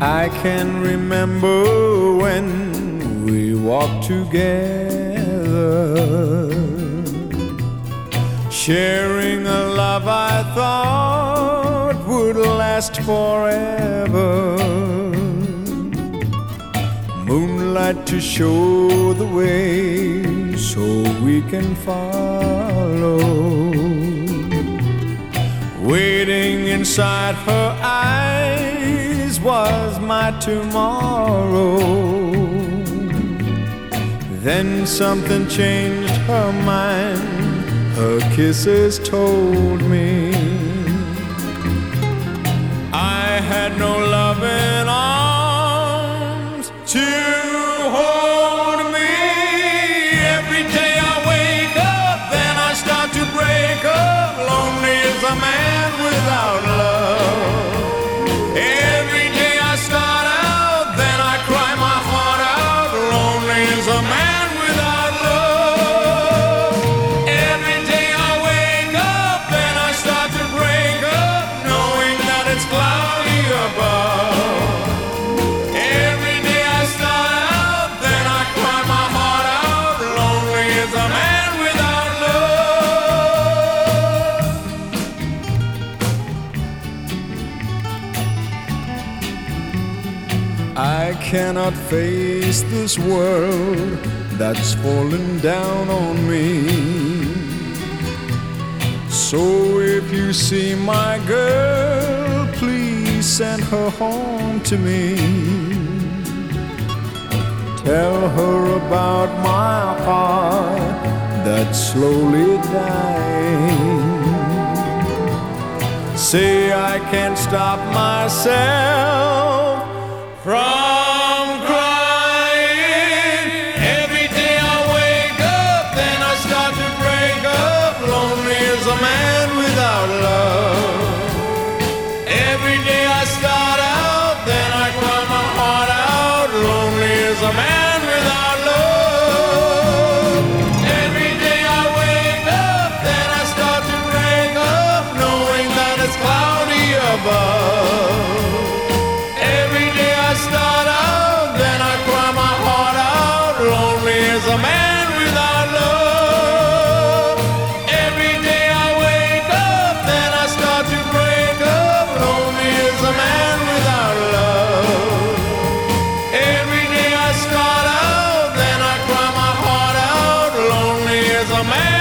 I can remember when we walked together, sharing a love I thought would last forever. Moonlight to show the way so we can follow. Waiting inside her eyes was my tomorrow. Then something changed her mind. Her kisses told me I had no loving arms to hold me. Every day I wake up, then I start to break up. Lonely as a man without love. Every day I start out, then I cry my heart out. Lonely as a man without love. Every day I wake up, then I start to break up, knowing that it's cloudy above. Every day I start out, then I cry my heart out. Lonely as a man without love. I cannot face this world that's fallen down on me. So if you see my girl, please send her home to me. Tell her about my heart that's slowly dying. Say I can't stop myself from crying. Every day I wake up, then I start to break up. Lonely as a man without love. Every day I start out, then I cry my heart out. Lonely as a man without love. Every day I wake up, then I start to break up, knowing that it's cloudy above. Every day I start out, then I cry my heart out. Lonely as a man without love. Every day I wake up, then I start to break up. Lonely as a man without love. Every day I start out, then I cry my heart out. Lonely as a man